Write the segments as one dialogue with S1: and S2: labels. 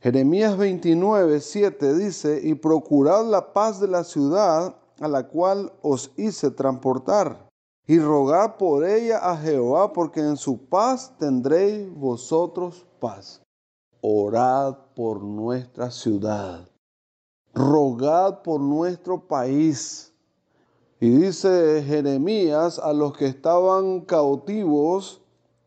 S1: Jeremías 29:7 dice: y procurad la paz de la ciudad a la cual os hice transportar, y rogad por ella a Jehová, porque en su paz tendréis vosotros paz. Orad por nuestra ciudad, rogad por nuestro país. Y dice Jeremías a los que estaban cautivos: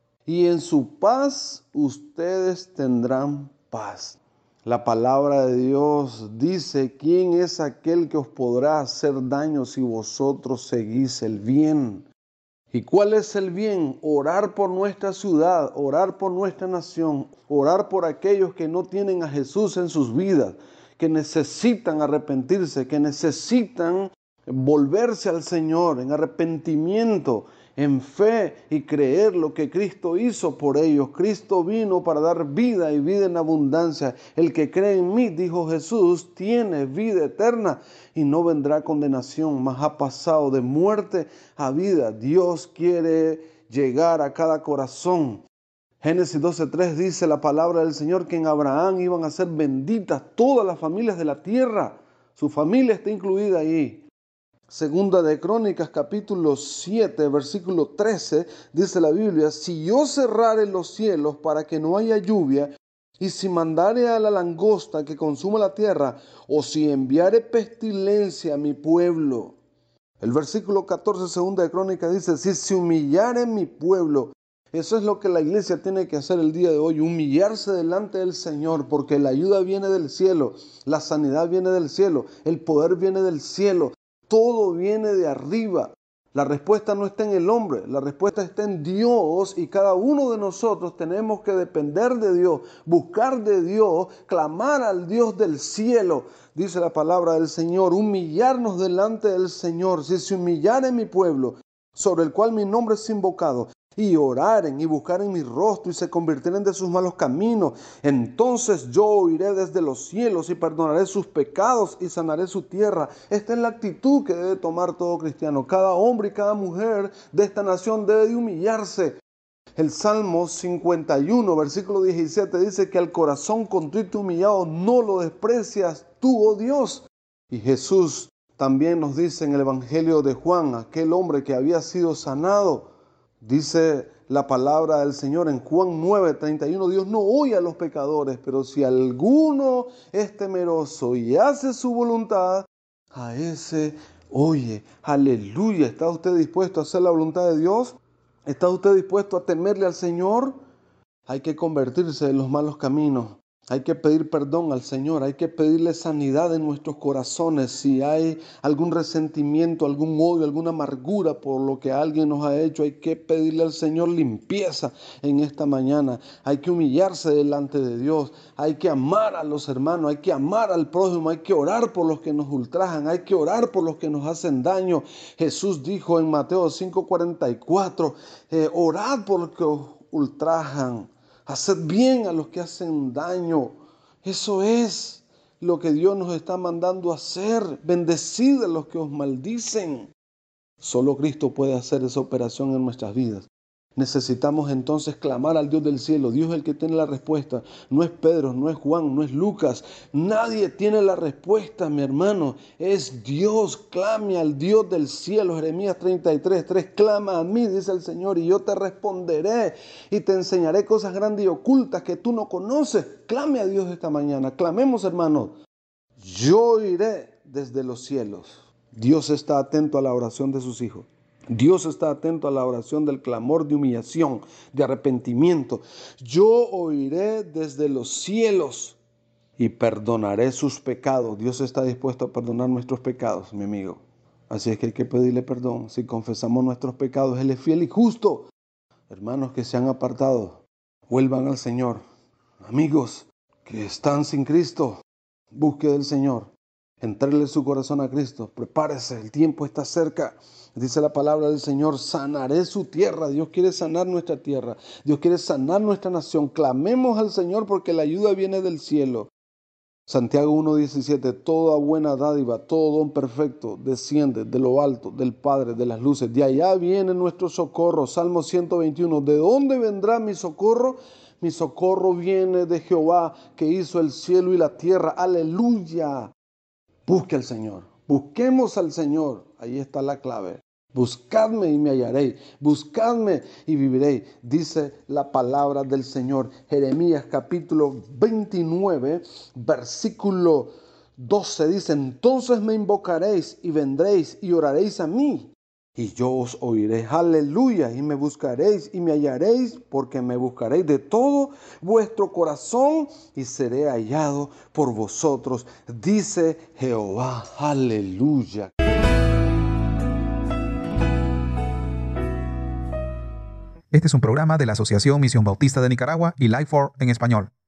S1: y en su paz ustedes tendrán paz. La palabra de Dios dice: ¿quién es aquel que os podrá hacer daño si vosotros seguís el bien? ¿Y cuál es el bien? Orar por nuestra ciudad, orar por nuestra nación, orar por aquellos que no tienen a Jesús en sus vidas, que necesitan arrepentirse, que necesitan volverse al Señor en arrepentimiento, en fe, y creer lo que Cristo hizo por ellos. Cristo vino para dar vida y vida en abundancia. El que cree en mí, dijo Jesús, tiene vida eterna y no vendrá condenación, mas ha pasado de muerte a vida. Dios quiere llegar a cada corazón. Génesis 12:3 dice la palabra del Señor que en Abraham iban a ser benditas todas las familias de la tierra. Su familia está incluida ahí. Segunda de Crónicas, capítulo 7, versículo 13, dice la Biblia: si yo cerrare los cielos para que no haya lluvia, y si mandare a la langosta que consuma la tierra, o si enviare pestilencia a mi pueblo. El versículo 14, segunda de Crónicas, dice: si se humillare mi pueblo. Eso es lo que la iglesia tiene que hacer el día de hoy, humillarse delante del Señor, porque la ayuda viene del cielo, la sanidad viene del cielo, el poder viene del cielo. Todo viene de arriba. La respuesta no está en el hombre, la respuesta está en Dios, y cada uno de nosotros tenemos que depender de Dios, buscar de Dios, clamar al Dios del cielo. Dice la palabra del Señor, humillarnos delante del Señor. Si se humillare mi pueblo, sobre el cual mi nombre es invocado, y oraren y buscaren mi rostro y se convirtieren de sus malos caminos, entonces yo oiré desde los cielos y perdonaré sus pecados y sanaré su tierra. Esta es la actitud que debe tomar todo cristiano. Cada hombre y cada mujer de esta nación debe de humillarse. El Salmo 51, versículo 17 dice que al corazón contrito y humillado no lo desprecias tú, oh Dios. Y Jesús también nos dice en el Evangelio de Juan, aquel hombre que había sido sanado, dice la palabra del Señor en Juan 9:31, Dios no oye a los pecadores, pero si alguno es temeroso y hace su voluntad, a ese oye. Aleluya. ¿Está usted dispuesto a hacer la voluntad de Dios? ¿Está usted dispuesto a temerle al Señor? Hay que convertirse de los malos caminos. Hay que pedir perdón al Señor. Hay que pedirle sanidad en nuestros corazones. Si hay algún resentimiento, algún odio, alguna amargura por lo que alguien nos ha hecho, hay que pedirle al Señor limpieza en esta mañana. Hay que humillarse delante de Dios. Hay que amar a los hermanos. Hay que amar al prójimo. Hay que orar por los que nos ultrajan. Hay que orar por los que nos hacen daño. Jesús dijo en Mateo 5:44, orad por los que os ultrajan. Haced bien a los que hacen daño. Eso es lo que Dios nos está mandando a hacer. Bendecid a los que os maldicen. Solo Cristo puede hacer esa operación en nuestras vidas. Necesitamos entonces clamar al Dios del cielo. Dios es el que tiene la respuesta. No es Pedro, no es Juan, no es Lucas. Nadie tiene la respuesta, mi hermano. Es Dios. Clame al Dios del cielo. Jeremías 33:3. Clama a mí, dice el Señor, y yo te responderé y te enseñaré cosas grandes y ocultas que tú no conoces. Clame a Dios esta mañana. Clamemos, hermanos. Yo iré desde los cielos. Dios está atento a la oración de sus hijos. Dios está atento a la oración del clamor de humillación, de arrepentimiento. Yo oiré desde los cielos y perdonaré sus pecados. Dios está dispuesto a perdonar nuestros pecados, mi amigo. Así es que hay que pedirle perdón. Si confesamos nuestros pecados, Él es fiel y justo. Hermanos que se han apartado, vuelvan al Señor. Amigos que están sin Cristo, busque del Señor. Entréle su corazón a Cristo. Prepárese, el tiempo está cerca. Dice la palabra del Señor, sanaré su tierra. Dios quiere sanar nuestra tierra. Dios quiere sanar nuestra nación. Clamemos al Señor porque la ayuda viene del cielo. Santiago 1:17, toda buena dádiva, todo don perfecto desciende de lo alto, del Padre de las luces. De allá viene nuestro socorro. Salmo 121, ¿de dónde vendrá mi socorro? Mi socorro viene de Jehová, que hizo el cielo y la tierra. Aleluya. Busque al Señor. Busquemos al Señor. Ahí está la clave. Buscadme y me hallaréis. Buscadme y viviréis. Dice la palabra del Señor. Jeremías capítulo 29, versículo 12 dice: entonces me invocaréis y vendréis y oraréis a mí, y yo os oiré. Aleluya. Y me buscaréis y me hallaréis, porque me buscaréis de todo vuestro corazón y seré hallado por vosotros, dice Jehová. Aleluya.
S2: Este es un programa de la Asociación Misión Bautista de Nicaragua y Life for en español.